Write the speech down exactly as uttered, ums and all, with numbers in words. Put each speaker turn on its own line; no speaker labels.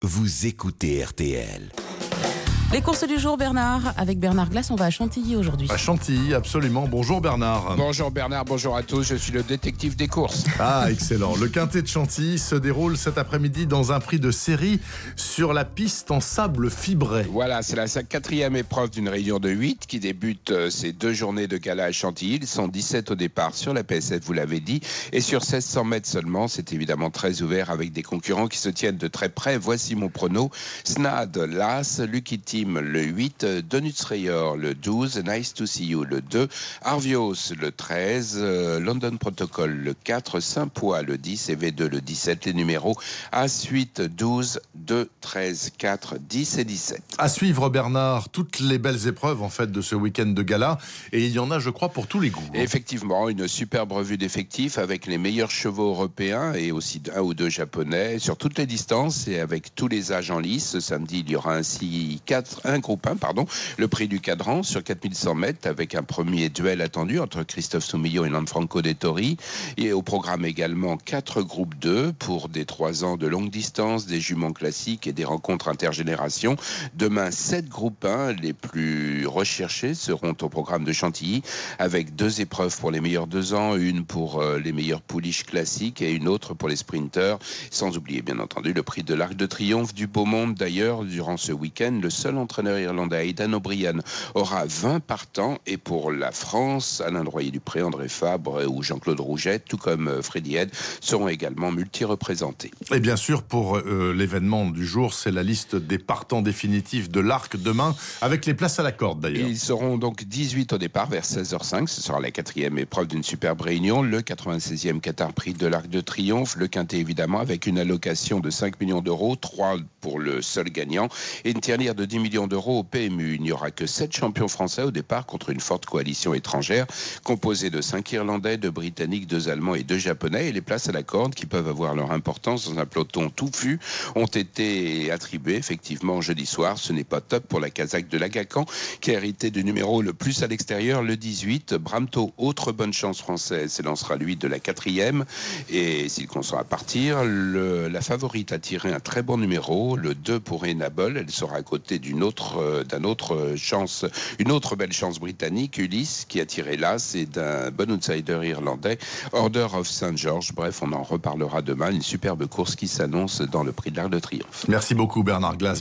Vous écoutez R T L.
Les courses du jour, Bernard. Avec Bernard Glass, on va à Chantilly aujourd'hui.
À Chantilly, absolument. Bonjour Bernard.
Bonjour Bernard, bonjour à tous. Je suis le détective des courses.
Ah, excellent. Le quintet de Chantilly se déroule cet après-midi dans un prix de série sur la piste en sable fibré.
Voilà, c'est la quatrième épreuve d'une réunion de huit qui débute euh, ces deux journées de gala à Chantilly. Ils sont dix-sept au départ sur la P S F, vous l'avez dit. Et sur seize cents mètres seulement, c'est évidemment très ouvert avec des concurrents qui se tiennent de très près. Voici mon prono. Snad, l'As, Lucky Team, le huit, Donuts Rayor, le douze, Nice to See You, le deux, Arvios, le treize, euh, London Protocol, le quatre, Saint-Poix, le dix et V deux, le dix-sept. Les numéros As, huit, douze, deux, treize, quatre, dix et dix-sept.
À suivre Bernard, toutes les belles épreuves en fait de ce week-end de gala. Et il y en a, je crois, pour tous les goûts.
Et effectivement, une superbe revue d'effectifs avec les meilleurs chevaux européens et aussi un ou deux japonais sur toutes les distances et avec tous les âges en lice. Ce samedi, il y aura ainsi quatre un groupe un, pardon, le prix du cadran sur quatre mille cent mètres avec un premier duel attendu entre Christophe Soumillon et Lanfranco Dettori. Et au programme également quatre groupes deux pour des trois ans de longue distance, des juments classiques et des rencontres intergénérations. Demain, sept groupes un, les plus recherchés, seront au programme de Chantilly avec deux épreuves pour les meilleurs deux ans, une pour euh, les meilleurs pouliches classiques et une autre pour les sprinteurs. Sans oublier bien entendu le prix de l'Arc de Triomphe du Beau Monde. D'ailleurs, durant ce week-end, le seul entraîneur irlandais Aidan O'Brien aura vingt partants et pour la France, Alain Droyer-Dupré, André Fabre ou Jean-Claude Rouget, tout comme Freddy Head, seront également multi-représentés.
Et bien sûr, pour euh, l'événement du jour, c'est la liste des partants définitifs de l'Arc demain, avec les places à la corde d'ailleurs.
Ils seront donc dix-huit au départ vers seize heures cinq. Ce sera la quatrième épreuve d'une superbe réunion, le quatre-vingt-seizième Qatar Prix de l'Arc de Triomphe, le quintet évidemment avec une allocation de cinq millions d'euros, trois pour le seul gagnant et une tirelire de dix millions d'euros au P M U. Il n'y aura que sept champions français au départ contre une forte coalition étrangère composée de cinq Irlandais, deux Britanniques, deux Allemands et deux Japonais. Et les places à la corde, qui peuvent avoir leur importance dans un peloton touffu, ont été attribuées effectivement jeudi soir. Ce n'est pas top pour la Kazakh de Lagacan qui a hérité du numéro le plus à l'extérieur, le dix-huit. Bramto, autre bonne chance française, s'élancera lui de la quatrième. Et s'il consent à partir, le, la favorite a tiré un très bon numéro, le deux pour Enable. Elle sera à côté d'une autre, euh, d'un autre chance, une autre belle chance britannique, Ulysse, qui a tiré l'As, et d'un bon outsider irlandais, Order of Saint George. Bref, on en reparlera demain. Une superbe course qui s'annonce dans le prix de l'Arc de Triomphe.
Merci beaucoup Bernard Glass.